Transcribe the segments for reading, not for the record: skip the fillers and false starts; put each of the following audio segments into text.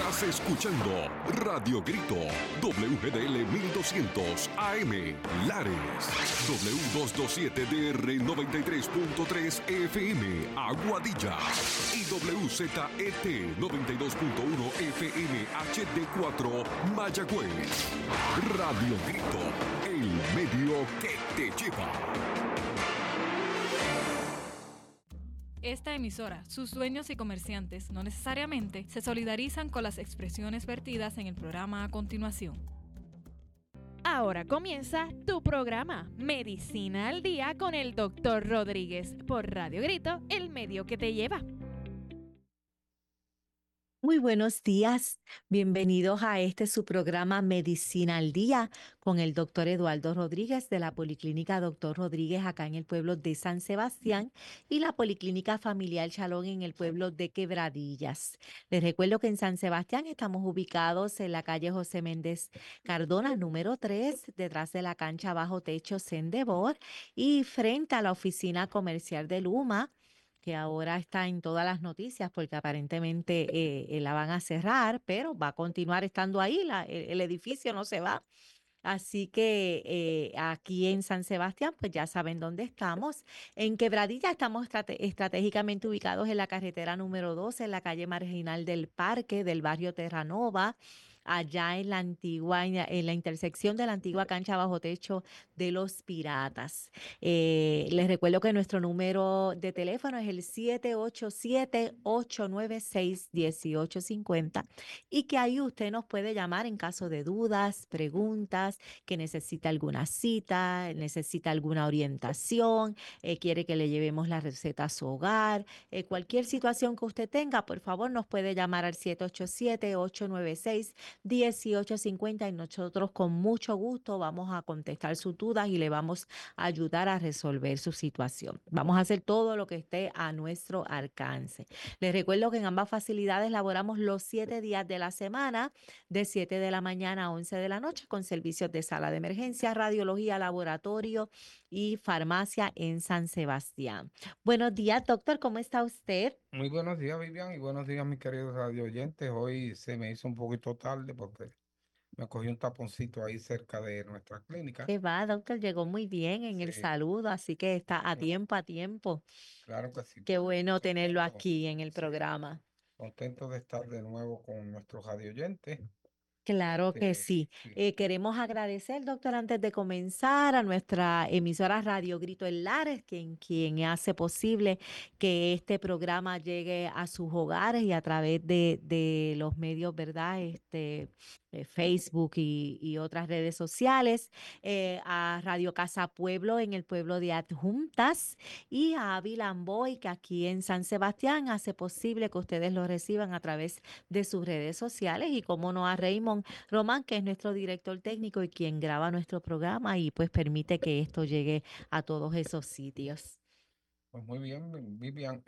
Estás escuchando Radio Grito, WGDL 1200 AM, Lares, W227DR 93.3 FM, Aguadilla, y WZET 92.1 FM HD4, Mayagüez. Radio Grito, el medio que te lleva. Esta emisora, sus dueños y comerciantes no necesariamente se solidarizan con las expresiones vertidas en el programa a continuación. Ahora comienza tu programa Medicina al Día con el Dr. Rodríguez por Radio Grito, el medio que te lleva. Muy buenos días, bienvenidos a su programa Medicina al Día con el doctor Eduardo Rodríguez de la Policlínica Doctor Rodríguez acá en el pueblo de San Sebastián y la Policlínica Familiar Chalón en el pueblo de Quebradillas. Les recuerdo que en San Sebastián estamos ubicados en la calle José Méndez Cardona, número 3, detrás de la cancha bajo techo Sendebor y frente a la oficina comercial de Luma, que ahora está en todas las noticias porque aparentemente la van a cerrar, pero va a continuar estando ahí, el edificio no se va. Así que aquí en San Sebastián, pues ya saben dónde estamos. En Quebradilla estamos estratégicamente ubicados en la carretera número 12, en la calle marginal del Parque, del barrio Terranova, allá en la intersección de la antigua cancha bajo techo de los Piratas. Les recuerdo que nuestro número de teléfono es el 787-896-1850 y que ahí usted nos puede llamar en caso de dudas, preguntas, que necesita alguna cita, necesita alguna orientación, quiere que le llevemos la receta a su hogar, cualquier situación que usted tenga, por favor nos puede llamar al 787-896-1850 y nosotros con mucho gusto vamos a contestar sus dudas y le vamos a ayudar a resolver su situación. Vamos a hacer todo lo que esté a nuestro alcance. Les recuerdo que en ambas facilidades laboramos los 7 días de la semana, de 7 de la mañana a 11 de la noche, con servicios de sala de emergencia, radiología, laboratorio y farmacia en San Sebastián. Buenos días, doctor, ¿cómo está usted? Muy buenos días, Vivian, y buenos días, mis queridos radio oyentes. Hoy se me hizo un poquito tarde porque me cogí un taponcito ahí cerca de nuestra clínica. ¿Qué va, doctor? Llegó muy bien en el Sí, saludo, así que está a tiempo, a tiempo. claro que sí. Qué bueno tenerlo Contento, aquí en el sí, programa. contento de estar de nuevo con nuestros radio oyentes. Claro que sí. Sí. Queremos agradecer, doctor, antes de comenzar, a nuestra emisora Radio Grito en Lares, quien hace posible que este programa llegue a sus hogares y a través de los medios, ¿verdad? Facebook y otras redes sociales, a Radio Casa Pueblo en el pueblo de Adjuntas y a Ávila Amboy, que aquí en San Sebastián hace posible que ustedes lo reciban a través de sus redes sociales y como no a Raymond Román, que es nuestro director técnico y quien graba nuestro programa y pues permite que esto llegue a todos esos sitios. Pues muy bien, Vivian.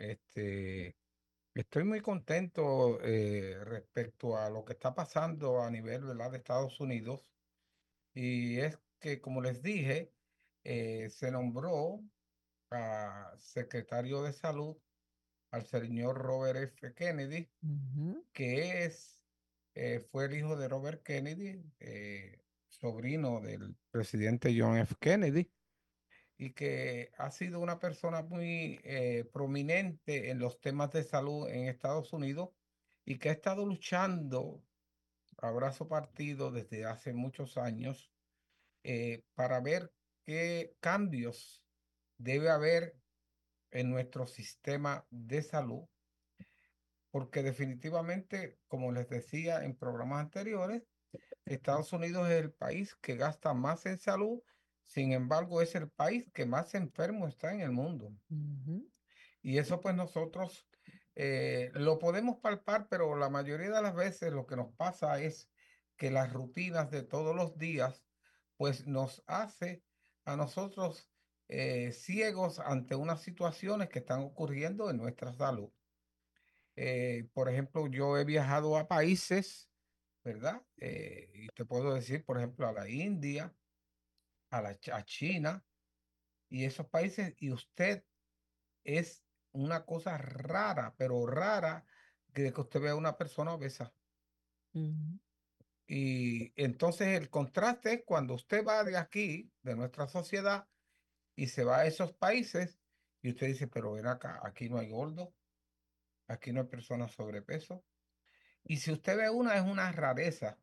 Estoy muy contento respecto a lo que está pasando a nivel, ¿verdad?, de Estados Unidos. Y es que, como les dije, se nombró a secretario de Salud al señor Robert F. Kennedy, Ujú. que fue el hijo de Robert Kennedy, sobrino del presidente John F. Kennedy, y que ha sido una persona muy prominente en los temas de salud en Estados Unidos y que ha estado luchando a brazo partido desde hace muchos años para ver qué cambios debe haber en nuestro sistema de salud, porque definitivamente, como les decía en programas anteriores, Estados Unidos es el país que gasta más en salud, sin embargo, es el país que más enfermo está en el mundo. Ujú. Y eso pues nosotros lo podemos palpar, pero la mayoría de las veces lo que nos pasa es que las rutinas de todos los días pues nos hace a nosotros ciegos ante unas situaciones que están ocurriendo en nuestra salud. Por ejemplo, yo he viajado a países, ¿verdad? Y te puedo decir, por ejemplo, a la India, a China y esos países, y usted es una cosa rara, pero rara, que usted vea una persona obesa. Ujú. Y entonces el contraste es cuando usted va de aquí, de nuestra sociedad, y se va a esos países, y usted dice, pero ven acá, aquí no hay gordo, aquí no hay personas sobrepeso. Y si usted ve una, es una rareza.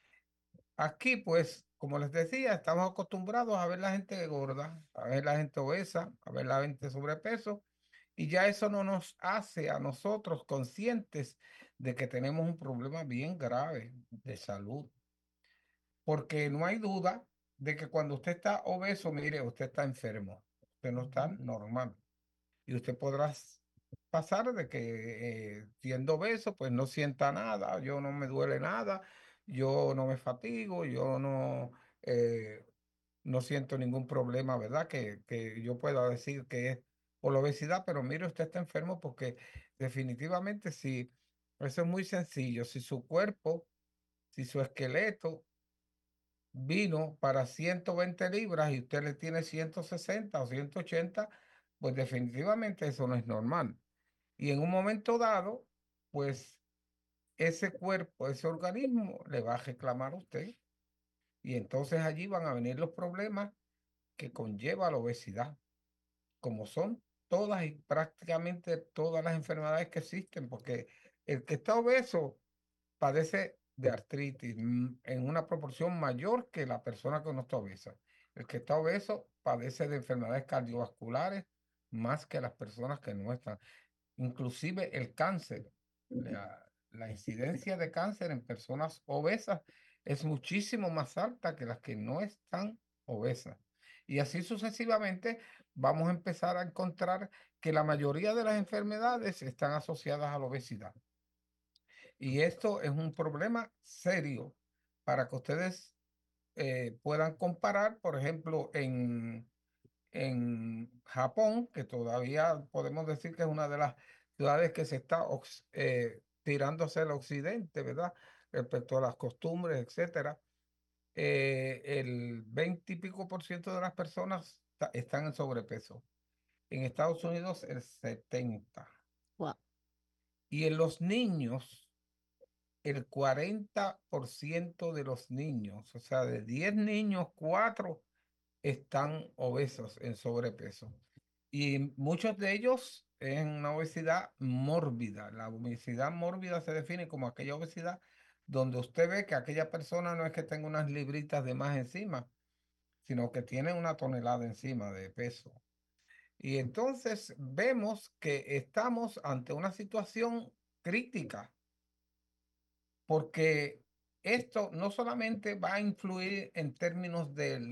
Aquí, pues, como les decía, estamos acostumbrados a ver la gente gorda, a ver la gente obesa, a ver la gente sobrepeso, y ya eso no nos hace a nosotros conscientes de que tenemos un problema bien grave de salud. Porque no hay duda de que cuando usted está obeso, mire, usted está enfermo, usted no está normal. Y usted podrá pasar de que siendo obeso, pues no sienta nada, yo no me duele nada, yo no me fatigo, yo no, no siento ningún problema, ¿verdad? Que yo pueda decir que es por la obesidad, pero mire, usted está enfermo porque definitivamente si, eso es muy sencillo, si su cuerpo, si su esqueleto vino para 120 libras y usted le tiene 160 o 180, pues definitivamente eso no es normal. Y en un momento dado, pues ese cuerpo, ese organismo le va a reclamar a usted. Y entonces allí van a venir los problemas que conlleva la obesidad, como son todas y prácticamente todas las enfermedades que existen, porque el que está obeso padece de artritis en una proporción mayor que la persona que no está obesa. El que está obeso padece de enfermedades cardiovasculares más que las personas que no están. Inclusive el cáncer, la incidencia de cáncer en personas obesas es muchísimo más alta que las que no están obesas. Y así sucesivamente vamos a empezar a encontrar que la mayoría de las enfermedades están asociadas a la obesidad. Y esto es un problema serio para que ustedes puedan comparar, por ejemplo, en Japón, que todavía podemos decir que es una de las ciudades que se está tirando hacia el occidente, ¿verdad? Respecto a las costumbres, etcétera. El 20 y pico por ciento de las personas están en sobrepeso. En Estados Unidos el 70%. Wow. Y en los niños, el 40% de los niños, o sea, de 10 niños, 4 están obesos, en sobrepeso. Y muchos de ellos en una obesidad mórbida. La obesidad mórbida se define como aquella obesidad donde usted ve que aquella persona no es que tenga unas libritas de más encima, sino que tiene una tonelada encima de peso. Y entonces vemos que estamos ante una situación crítica, porque esto no solamente va a influir en términos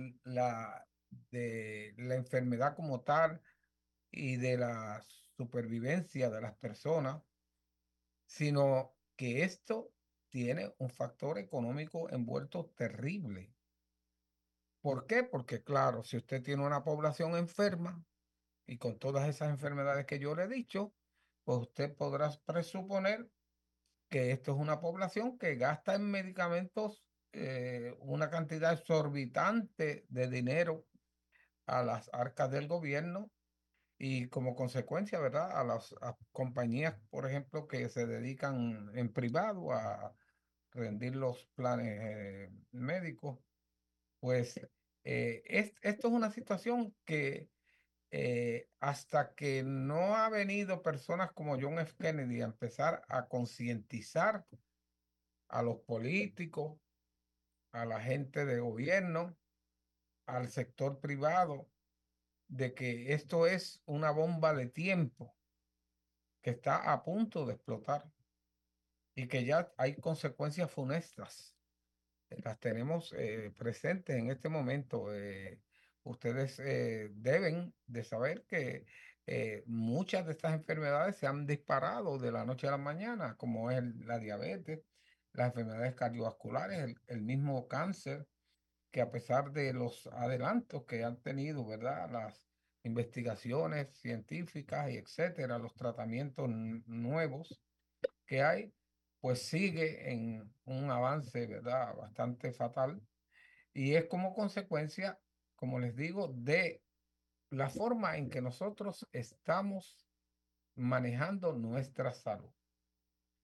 de la enfermedad como tal y de la supervivencia de las personas, sino que esto tiene un factor económico envuelto terrible. ¿Por qué? Porque claro, si usted tiene una población enferma y con todas esas enfermedades que yo le he dicho, pues usted podrá presuponer que esto es una población que gasta en medicamentos una cantidad exorbitante de dinero a las arcas del gobierno y como consecuencia, ¿verdad? A las compañías, por ejemplo, que se dedican en privado a rendir los planes médicos, pues esto es una situación que hasta que no ha venido personas como John F. Kennedy a empezar a concientizar a los políticos, a la gente de gobierno, al sector privado, de que esto es una bomba de tiempo que está a punto de explotar y que ya hay consecuencias funestas. Las tenemos presentes en este momento. Ustedes deben de saber que muchas de estas enfermedades se han disparado de la noche a la mañana, como es la diabetes, las enfermedades cardiovasculares, el mismo cáncer, que a pesar de los adelantos que han tenido, ¿verdad? Las investigaciones científicas y etcétera, los tratamientos nuevos que hay, pues sigue en un avance, ¿verdad? Bastante fatal. Y es como consecuencia, como les digo, de la forma en que nosotros estamos manejando nuestra salud.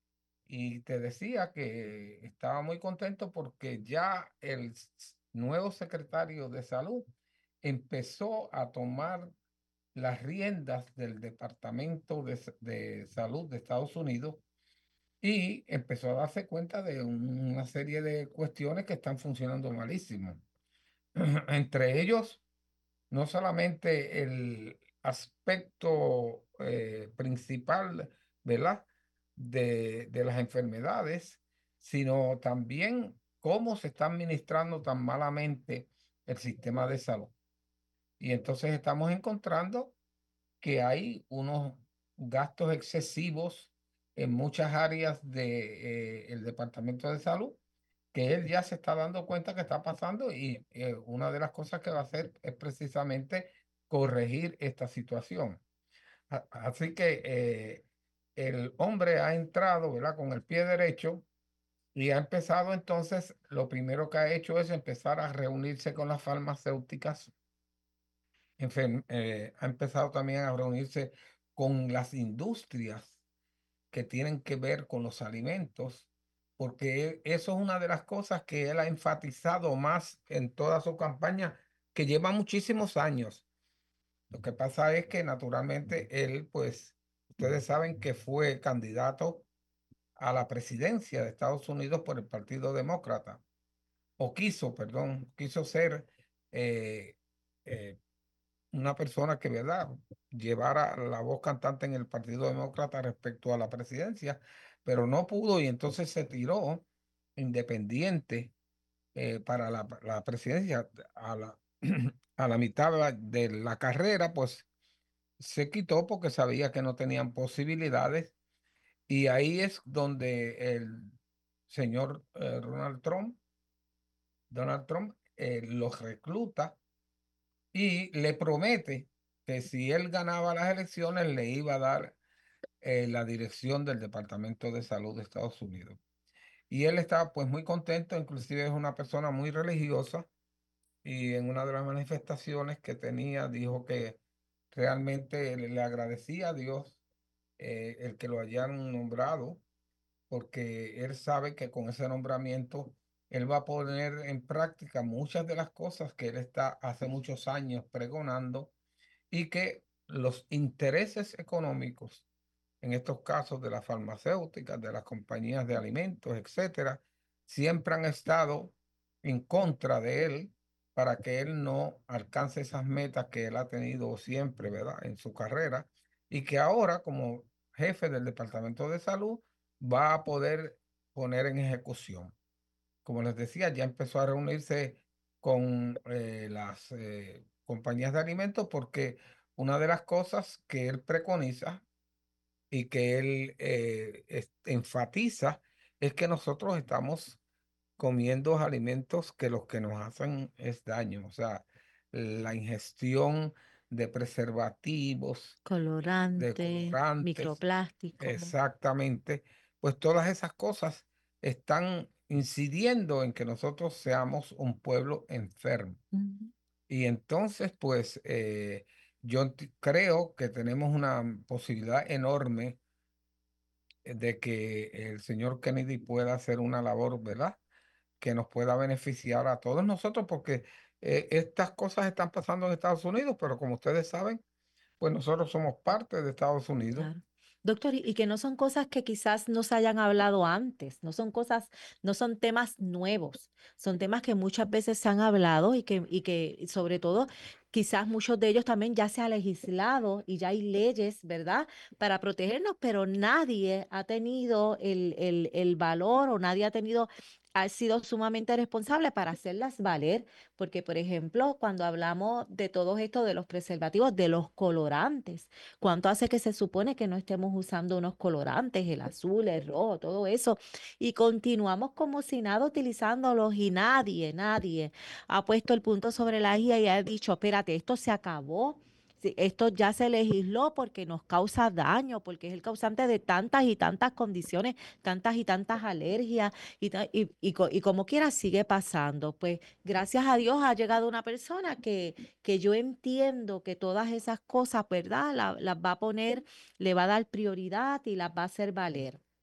Y te decía que estaba muy contento porque ya el nuevo secretario de Salud empezó a tomar las riendas del Departamento de Salud de Estados Unidos y empezó a darse cuenta de una serie de cuestiones que están funcionando malísimo. Entre ellos, no solamente el aspecto principal, ¿verdad? De las enfermedades, sino también cómo se está administrando tan malamente el sistema de salud. Y entonces estamos encontrando que hay unos gastos excesivos en muchas áreas del Departamento de Salud, que él ya se está dando cuenta que está pasando y una de las cosas que va a hacer es precisamente corregir esta situación. Así que el hombre ha entrado, ¿verdad?, con el pie derecho y ha empezado entonces, lo primero que ha hecho es empezar a reunirse con las farmacéuticas. Ha empezado también a reunirse con las industrias que tienen que ver con los alimentos, porque eso es una de las cosas que él ha enfatizado más en toda su campaña, que lleva muchísimos años. Lo que pasa es que naturalmente él, pues, ustedes saben que fue candidato a la presidencia de Estados Unidos por el Partido Demócrata, o quiso, perdón, quiso ser eh, eh, una persona que, ¿verdad?, llevara la voz cantante en el Partido Demócrata respecto a la presidencia, pero no pudo y entonces se tiró independiente para la presidencia. A la mitad de la carrera, pues se quitó porque sabía que no tenían posibilidades y ahí es donde el señor Donald Trump los recluta y le promete que si él ganaba las elecciones le iba a dar la dirección del Departamento de Salud de Estados Unidos. Y él estaba pues muy contento, inclusive es una persona muy religiosa y en una de las manifestaciones que tenía dijo que realmente le agradecía a Dios el que lo hayan nombrado, porque él sabe que con ese nombramiento él va a poner en práctica muchas de las cosas que él está hace muchos años pregonando y que los intereses económicos, en estos casos de las farmacéuticas, de las compañías de alimentos, etcétera, siempre han estado en contra de él para que él no alcance esas metas que él ha tenido siempre, ¿verdad?, en su carrera y que ahora como jefe del Departamento de Salud va a poder poner en ejecución. Como les decía, ya empezó a reunirse con las compañías de alimentos porque una de las cosas que él preconiza y que él enfatiza es que nosotros estamos comiendo alimentos que los que nos hacen es daño, o sea, la ingestión de preservativos, de Colorante, colorantes, microplástico. exactamente, pues todas esas cosas están incidiendo en que nosotros seamos un pueblo enfermo. Ujú. Y entonces, pues, yo creo que tenemos una posibilidad enorme de que el señor Kennedy pueda hacer una labor, ¿verdad?, que nos pueda beneficiar a todos nosotros, porque estas cosas están pasando en Estados Unidos, pero como ustedes saben, pues nosotros somos parte de Estados Unidos. Claro. Doctor, y que no son cosas que quizás no se hayan hablado antes, no son cosas, no son temas nuevos, son temas que muchas veces se han hablado y que sobre todo quizás muchos de ellos también ya se ha legislado y ya hay leyes, ¿verdad?, para protegernos, pero nadie ha tenido el valor o nadie ha tenido, ha sido sumamente responsable para hacerlas valer, porque por ejemplo, cuando hablamos de todo esto de los preservativos, de los colorantes, ¿cuánto hace que se supone que no estemos usando unos colorantes, el azul, el rojo, todo eso? Y continuamos como si nada utilizándolos y nadie ha puesto el punto sobre la I y ha dicho, espérate, esto se acabó. Sí, esto ya se legisló porque nos causa daño, porque es el causante de tantas y tantas condiciones, tantas y tantas alergias, y como quiera sigue pasando. Pues gracias a Dios ha llegado una persona que yo entiendo que todas esas cosas, ¿verdad?, las va a poner, le va a dar prioridad y las va a hacer valer.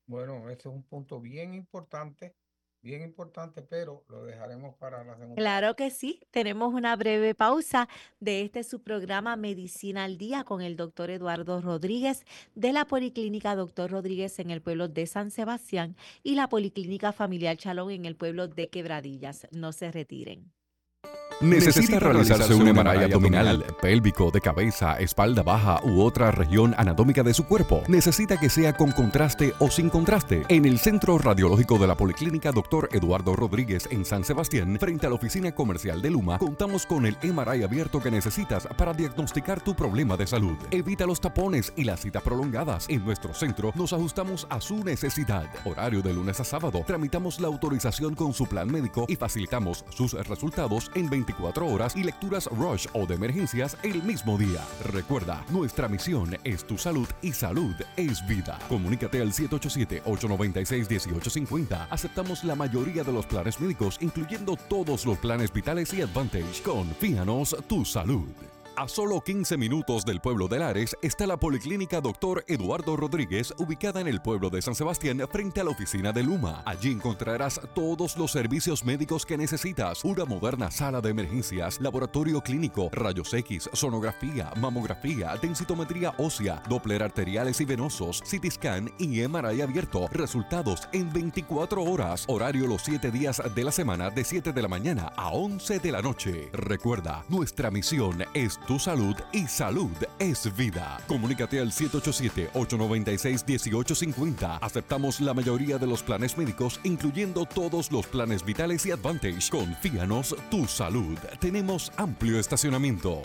Bueno, ese es un punto bien importante, pero lo dejaremos para la segunda. Claro que sí. Tenemos una breve pausa de su programa Medicina al Día con el doctor Eduardo Rodríguez de la Policlínica Doctor Rodríguez en el pueblo de San Sebastián y la Policlínica Familiar Chalón en el pueblo de Quebradillas. No se retiren. ¿Necesita realizarse un MRI abdominal, pélvico, de cabeza, espalda baja u otra región anatómica de su cuerpo? ¿Necesita que sea con contraste o sin contraste? En el Centro Radiológico de la Policlínica Dr. Eduardo Rodríguez en San Sebastián, frente a la oficina comercial de Luma, contamos con el MRI abierto que necesitas para diagnosticar tu problema de salud. Evita los tapones y las citas prolongadas. En nuestro centro nos ajustamos a su necesidad. Horario de lunes a sábado. Tramitamos la autorización con su plan médico y facilitamos sus resultados en 24 horas y lecturas rush o de emergencias el mismo día. Recuerda, nuestra misión es tu salud y salud es vida. Comunícate al 787-896-1850. Aceptamos la mayoría de los planes médicos, incluyendo todos los planes vitales y Advantage. Confíanos tu salud. A solo 15 minutos del pueblo de Lares está la Policlínica Dr. Eduardo Rodríguez, ubicada en el pueblo de San Sebastián, frente a la oficina de Luma. Allí encontrarás todos los servicios médicos que necesitas: una moderna sala de emergencias, laboratorio clínico, rayos X, sonografía, mamografía, densitometría ósea, Doppler arteriales y venosos, CT scan y MRI abierto. Resultados en 24 horas. Horario los 7 días de la semana, de 7 de la mañana a 11 de la noche. Recuerda, nuestra misión es tu salud y salud es vida. Comunícate al 787-896-1850. Aceptamos la mayoría de los planes médicos, incluyendo todos los planes vitales y Advantage. Confíanos tu salud. Tenemos amplio estacionamiento.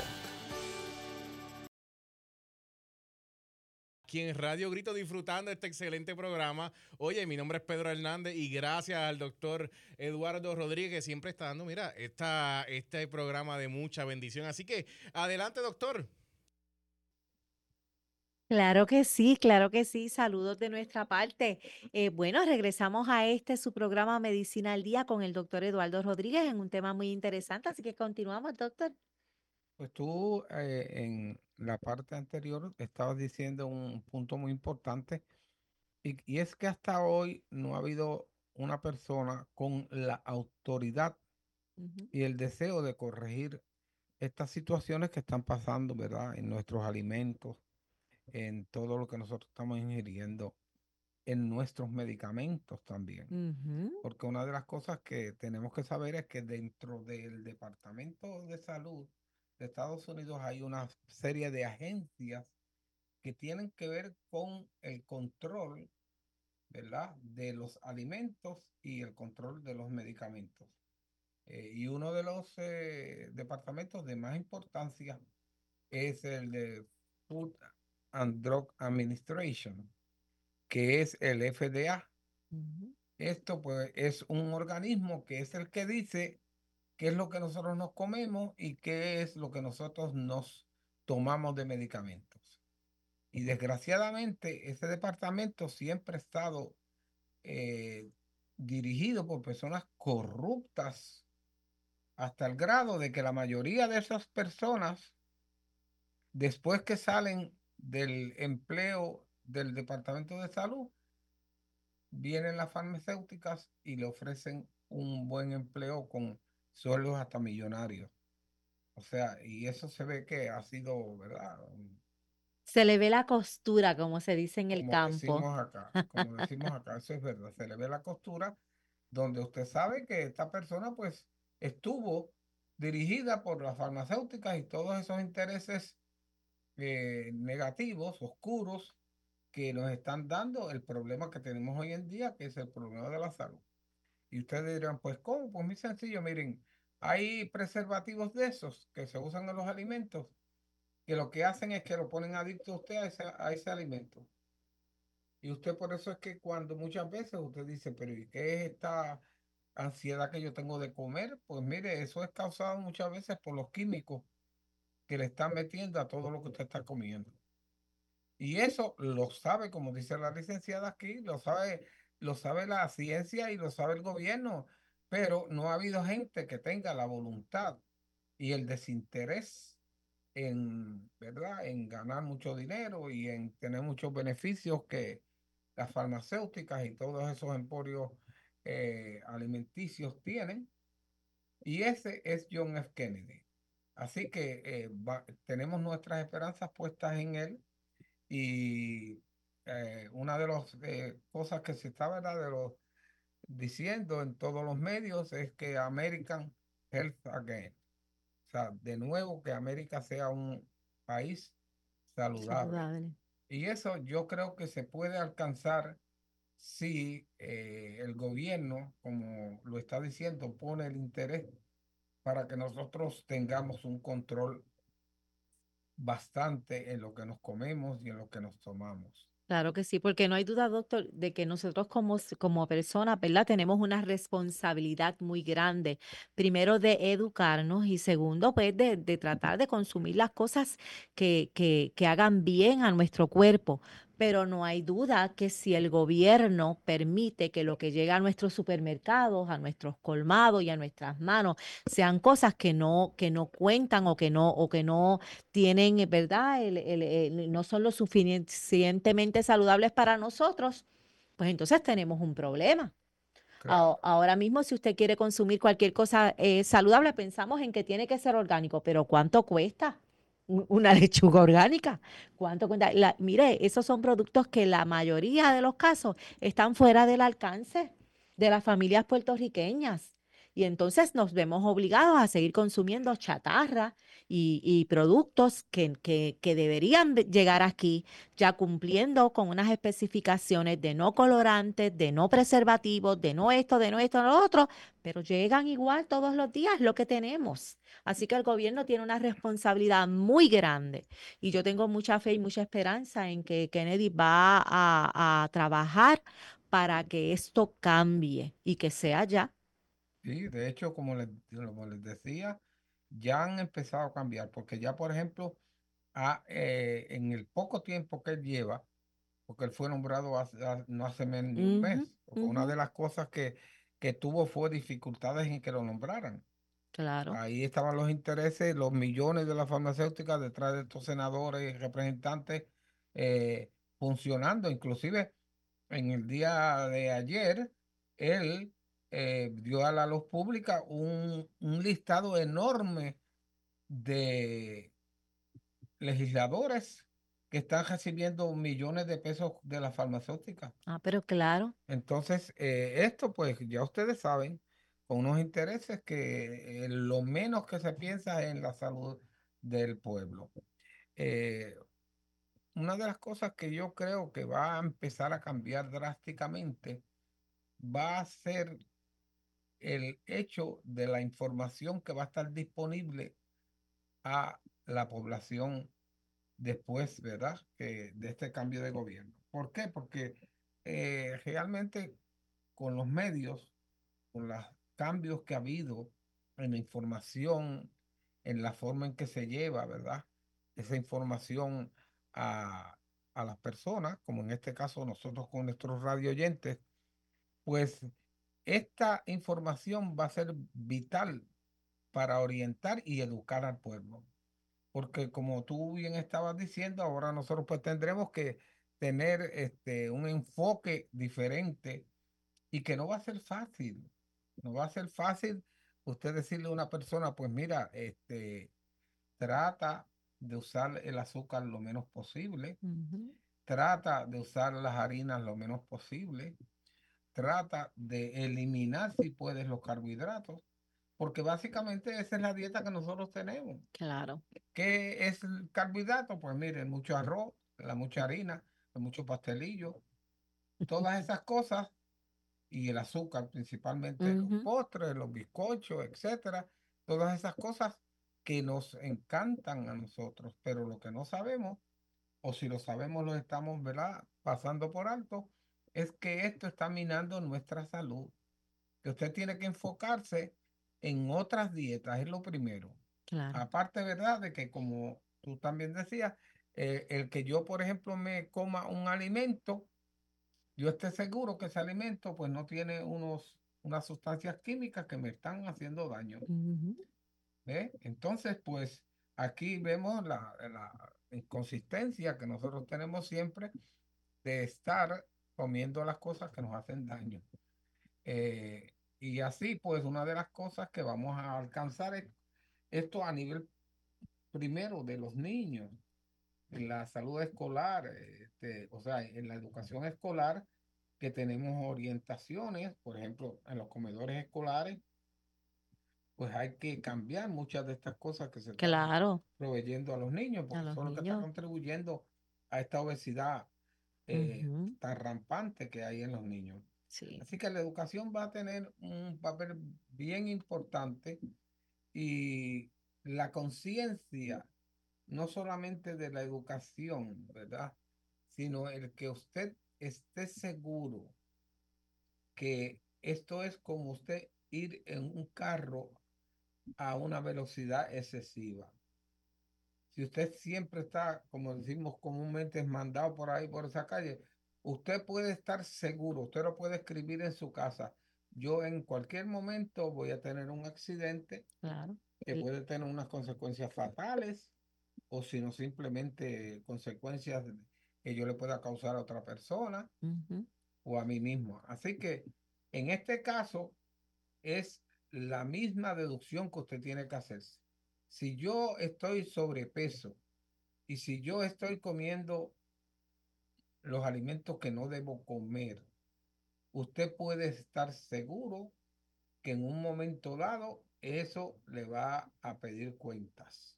Aquí en Radio Grito, disfrutando este excelente programa. Oye, mi nombre es Pedro Hernández y gracias al doctor Eduardo Rodríguez, que siempre está dando, mira, este programa de mucha bendición. Así que, adelante, doctor. Claro que sí, claro que sí. Saludos de nuestra parte. Bueno, regresamos a su programa Medicina al Día con el doctor Eduardo Rodríguez en un tema muy interesante, así que continuamos, doctor. Pues tú en la parte anterior estabas diciendo un punto muy importante y es que hasta hoy no ha habido una persona con la autoridad Ujú. y el deseo de corregir estas situaciones que están pasando, ¿verdad? En nuestros alimentos, en todo lo que nosotros estamos ingiriendo, en nuestros medicamentos también. Ujú. Porque una de las cosas que tenemos que saber es que dentro del Departamento de Salud de Estados Unidos hay una serie de agencias que tienen que ver con el control, ¿verdad?, de los alimentos y el control de los medicamentos. Y uno de los departamentos de más importancia es el de Food and Drug Administration, que es el FDA. Ujú. Esto pues es un organismo que es el que dice qué es lo que nosotros nos comemos y qué es lo que nosotros nos tomamos de medicamentos. Y desgraciadamente ese departamento siempre ha estado eh, dirigido por personas corruptas hasta el grado de que la mayoría de esas personas, después que salen del empleo del Departamento de Salud, vienen las farmacéuticas y le ofrecen un buen empleo con sueldos hasta millonarios. O sea, y eso se ve que ha sido, ¿verdad? Se le ve la costura, como se dice en el Como campo. decimos acá, como decimos acá, eso es verdad. Se le ve la costura donde usted sabe que esta persona pues estuvo dirigida por las farmacéuticas y todos esos intereses negativos, oscuros, que nos están dando el problema que tenemos hoy en día, que es el problema de la salud. Y ustedes dirán, pues ¿cómo? Pues muy sencillo, miren, hay preservativos de esos que se usan en los alimentos, que lo que hacen es que lo ponen adicto a usted a ese alimento. Y usted por eso es que cuando muchas veces usted dice, pero ¿y qué es esta ansiedad que yo tengo de comer? Pues mire, eso es causado muchas veces por los químicos que le están metiendo a todo lo que usted está comiendo. Y eso lo sabe, como dice la licenciada aquí, lo sabe la ciencia y lo sabe el gobierno, pero no ha habido gente que tenga la voluntad y el desinterés en, ¿verdad?, en ganar mucho dinero y en tener muchos beneficios que las farmacéuticas y todos esos emporios alimenticios tienen, y ese es John F. Kennedy. Así que tenemos nuestras esperanzas puestas en él, y una de las cosas que se está, ¿verdad?, diciendo en todos los medios es que American Health Again. O sea, de nuevo que América sea un país saludable. Saludable. Y eso yo creo que se puede alcanzar si el gobierno, como lo está diciendo, pone el interés para que nosotros tengamos un control bastante en lo que nos comemos y en lo que nos tomamos. Claro que sí, porque no hay duda, doctor, de que nosotros como personas, ¿verdad? Tenemos una responsabilidad muy grande. Primero, de educarnos, y segundo, pues de tratar de consumir las cosas que hagan bien a nuestro cuerpo. Pero no hay duda que si el gobierno permite que lo que llega a nuestros supermercados, a nuestros colmados y a nuestras manos sean cosas que no cuentan, o que no tienen, ¿verdad? No son lo suficientemente saludables para nosotros, pues entonces tenemos un problema. Claro, Ahora mismo, si usted quiere consumir cualquier cosa saludable, pensamos en que tiene que ser orgánico, pero ¿cuánto cuesta una lechuga orgánica? ¿Cuánto cuesta? Mire, esos son productos que la mayoría de los casos están fuera del alcance de las familias puertorriqueñas. Y entonces nos vemos obligados a seguir consumiendo chatarra y productos que deberían llegar aquí ya cumpliendo con unas especificaciones de no colorantes, de no preservativos, de no esto, de no esto, de lo otro, pero llegan igual todos los días lo que tenemos. Así que el gobierno tiene una responsabilidad muy grande, y yo tengo mucha fe y mucha esperanza en que Kennedy va a trabajar para que esto cambie y que sea ya. sí, de hecho, como les decía, ya han empezado a cambiar, porque ya, por ejemplo, en el poco tiempo que él lleva, porque él fue nombrado no hace menos de un Ujú, mes, porque ujú, una de las cosas que tuvo fue dificultades en que lo nombraran. claro. Ahí estaban los intereses, los millones de las farmacéuticas detrás de estos senadores y representantes eh, funcionando. Inclusive en el día de ayer, él dio a la luz pública un listado enorme de legisladores que están recibiendo millones de pesos de las farmacéuticas. Ah, pero claro. Entonces, esto pues ya ustedes saben, con unos intereses que lo menos que se piensa es en la salud del pueblo. Eh, una de las cosas que yo creo que va a empezar a cambiar drásticamente va a ser el hecho de la información que va a estar disponible a la población después, ¿verdad? De este cambio de gobierno. ¿Por qué? Porque realmente con los medios, con los cambios que ha habido en la información, en la forma en que se lleva, ¿verdad? Esa información a, a las personas, como en este caso nosotros con nuestros radio oyentes, pues esta información va a ser vital para orientar y educar al pueblo. Porque como tú bien estabas diciendo, ahora nosotros pues tendremos que tener un enfoque diferente, y que no va a ser fácil. No va a ser fácil usted decirle a una persona, pues mira, trata de usar el azúcar lo menos posible, Ujú, trata de usar las harinas lo menos posible, trata de eliminar si puedes los carbohidratos, porque básicamente esa es la dieta que nosotros tenemos. claro. ¿Qué es el carbohidrato? Pues miren, mucho arroz, la mucha harina, mucho pastelillo, todas esas cosas, y el azúcar, principalmente los Ujú, postres, los bizcochos, etcétera, todas esas cosas que nos encantan a nosotros, pero lo que no sabemos, o si lo sabemos lo estamos, ¿verdad?, pasando por alto, es que esto está minando nuestra salud, que usted tiene que enfocarse en otras dietas, es lo primero. claro. Aparte, ¿verdad?, de que como tú también decías, el que yo, por ejemplo, me coma un alimento, yo esté seguro que ese alimento pues no tiene unas sustancias químicas que me están haciendo daño. Ujú. ¿Ve? Entonces, pues aquí vemos la inconsistencia que nosotros tenemos siempre de estar comiendo las cosas que nos hacen daño. Y así, pues, una de las cosas que vamos a alcanzar es esto a nivel primero de los niños, en la salud escolar, o sea, en la educación escolar, que tenemos orientaciones, por ejemplo, en los comedores escolares, pues hay que cambiar muchas de estas cosas que se están Claro, proveyendo a los niños, a porque los son los que están niños. contribuyendo a esta obesidad Ujú, tan rampante que hay en los niños. sí, Así que la educación va a tener un papel bien importante y la conciencia, no solamente de la educación, ¿verdad? Sino el que usted esté seguro que esto es como usted ir en un carro a una velocidad excesiva. Si usted siempre está, como decimos comúnmente, mandado por ahí, por esa calle, usted puede estar seguro, usted lo puede escribir en su casa. Yo en cualquier momento voy a tener un accidente claro. que puede tener unas consecuencias fatales o si no simplemente consecuencias que yo le pueda causar a otra persona Ujú, o a mí mismo. Así que en este caso es la misma deducción que usted tiene que hacer. Si yo estoy sobrepeso y si yo estoy comiendo los alimentos que no debo comer, usted puede estar seguro que en un momento dado eso le va a pedir cuentas.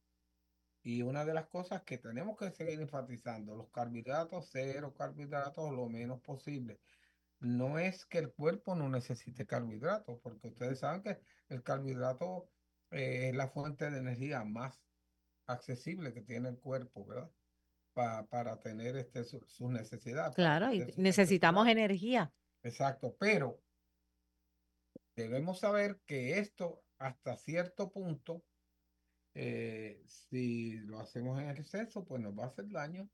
Y una de las cosas que tenemos que seguir enfatizando, los carbohidratos, cero carbohidratos lo menos posible. No es que el cuerpo no necesite carbohidratos, porque ustedes saben que el carbohidrato es la fuente de energía más accesible que tiene el cuerpo, ¿verdad? Para tener sus necesidades, para claro, y atender sus necesitamos necesidades. energía. Exacto, pero debemos saber que esto hasta cierto punto, si lo hacemos en exceso, pues nos va a hacer daño.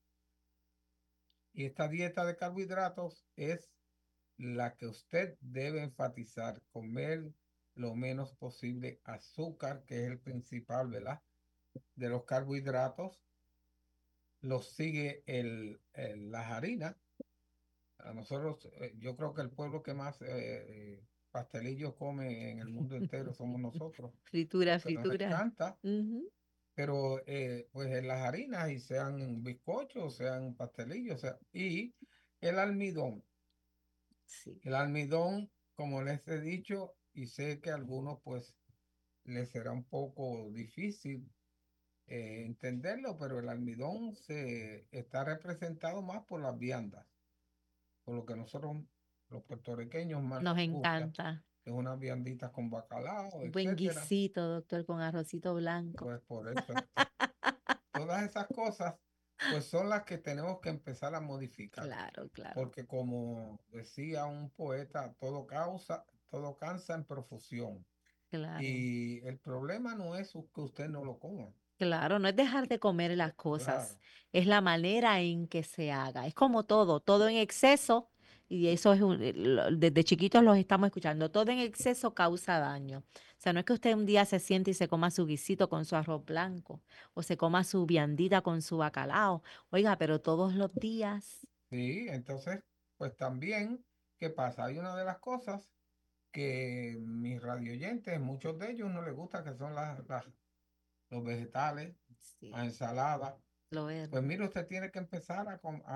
Y esta dieta de carbohidratos es la que usted debe enfatizar, comer lo menos posible azúcar, que es el principal, ¿verdad? De los carbohidratos. Los sigue las harinas. A nosotros, yo creo que el pueblo que más pastelillos come en el mundo entero somos nosotros, Fritura, porque nos fritura. encanta, Ujú, pero pues en las harinas, y sean bizcochos, sean pastelillos, y el almidón. sí, El almidón, como les he dicho, y sé que a algunos pues les será un poco difícil entenderlo, pero el almidón se está representado más por las viandas, por lo que nosotros los puertorriqueños más nos nos gusta, encanta. es unas vianditas con bacalao, Un buen etcétera. guisito, doctor, con arrocito blanco. Pues por eso, todas esas cosas pues son las que tenemos que empezar a modificar, Claro, claro, porque como decía un poeta, todo cansa en profusión. claro. Y el problema no es que usted no lo coma. Claro, no es dejar de comer las Claro. cosas, es la manera en que se haga. Es como todo, todo en exceso, y eso es desde chiquitos los estamos escuchando, todo en exceso causa daño. O sea, no es que usted un día se siente y se coma su guisito con su arroz blanco, o se coma su viandita con su bacalao. Oiga, pero todos los días, Sí, entonces, pues también, ¿qué pasa? Hay una de las cosas que mis radioyentes, muchos de ellos no les gusta, que son los vegetales, la sí, ensalada. lo Pues verde. mire, usted tiene que empezar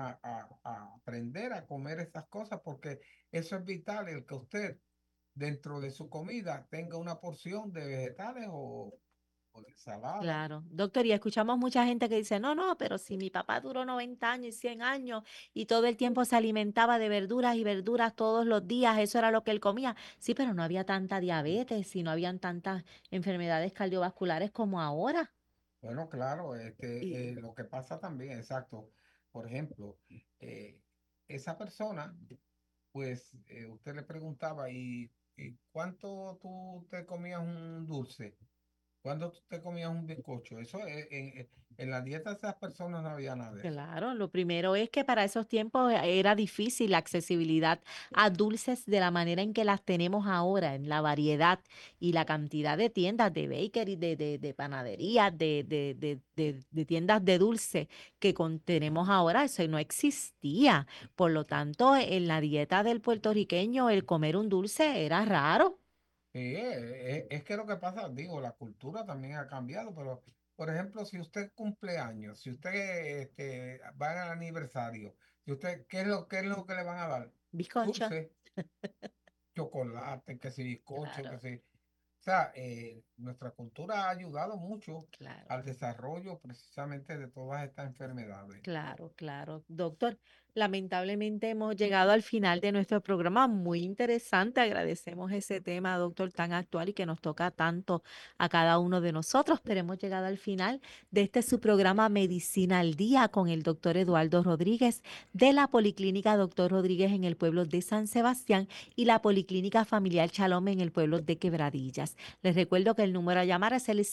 a aprender a comer esas cosas porque eso es vital, el que usted dentro de su comida tenga una porción de vegetales o de ensalada. Claro, doctor, y escuchamos mucha gente que dice, no, no, pero si mi papá duró 90 años y 100 años y todo el tiempo se alimentaba de verduras y verduras todos los días, eso era lo que él comía. Sí, pero no había tanta diabetes y no habían tantas enfermedades cardiovasculares como ahora. Bueno, claro, Y lo que pasa también, exacto. Por ejemplo, eh, esa persona, pues usted le preguntaba, ¿y cuánto tú te comías un dulce? ¿Cuándo tú te comías un bizcocho? Eso En la dieta de esas personas no había nada de eso. Claro, lo primero es que para esos tiempos era difícil la accesibilidad a dulces de la manera en que las tenemos ahora, en la variedad y la cantidad de tiendas de bakery, de panaderías, de tiendas de dulce que tenemos ahora, eso no existía. Por lo tanto, en la dieta del puertorriqueño, el comer un dulce era raro. Sí, es que lo que pasa, digo, la cultura también ha cambiado, pero por ejemplo, si usted cumple años, si usted va al aniversario, si usted, qué es lo que le van a dar? Bizcocho. Dulce, chocolate, que si bizcocho, Claro. que si. O sea, nuestra cultura ha ayudado mucho Claro. al desarrollo precisamente de todas estas enfermedades. Claro, claro. Doctor, lamentablemente hemos llegado al final de nuestro programa. Muy interesante. Agradecemos ese tema, doctor, tan actual y que nos toca tanto a cada uno de nosotros. Pero hemos llegado al final de su programa Medicina al Día con el doctor Eduardo Rodríguez de la Policlínica Doctor Rodríguez en el pueblo de San Sebastián y la Policlínica Familiar Shalom en el pueblo de Quebradillas. Les recuerdo que el número a llamar es el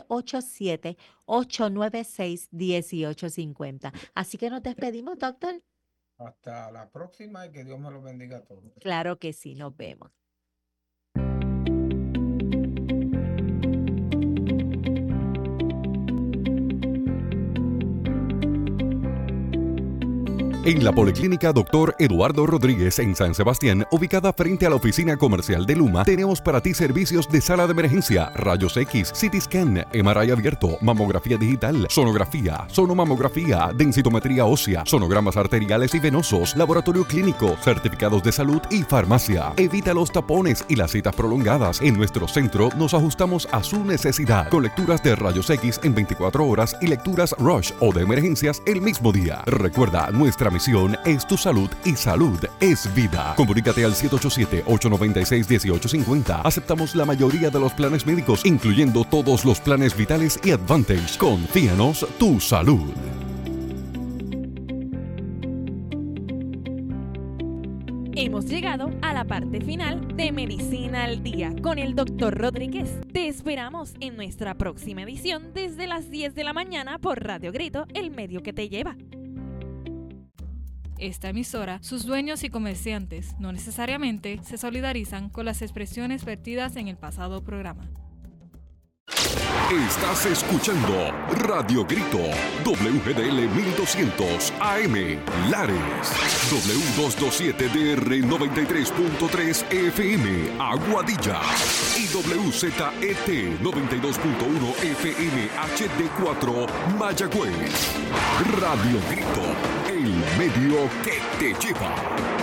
787-896-1850. Así que nos despedimos, doctor. Hasta la próxima y que Dios me lo bendiga a todos. Claro que sí, nos vemos. En la Policlínica Dr. Eduardo Rodríguez en San Sebastián, ubicada frente a la oficina comercial de Luma, tenemos para ti servicios de sala de emergencia, rayos X, CT scan, MRI abierto, mamografía digital, sonografía, sonomamografía, densitometría ósea, sonogramas arteriales y venosos, laboratorio clínico, certificados de salud y farmacia. Evita los tapones y las citas prolongadas. En nuestro centro nos ajustamos a su necesidad, con lecturas de rayos X en 24 horas y lecturas Rush o de emergencias el mismo día. Recuerda, nuestra misión es tu salud y salud es vida. Comunícate al 787-896-1850. Aceptamos la mayoría de los planes médicos, incluyendo todos los planes vitales y Advantage. Confíanos tu salud. Hemos llegado a la parte final de Medicina al Día con el Dr. Rodríguez. Te esperamos en nuestra próxima edición desde las 10 de la mañana por Radio Grito, el medio que te lleva. Esta emisora, sus dueños y comerciantes no necesariamente se solidarizan con las expresiones vertidas en el pasado programa. Estás escuchando Radio Grito, WGDL 1200 AM, Lares, W227DR 93.3 FM, Aguadilla, y WZET 92.1 FM HD4, Mayagüez. Radio Grito, el medio que te lleva.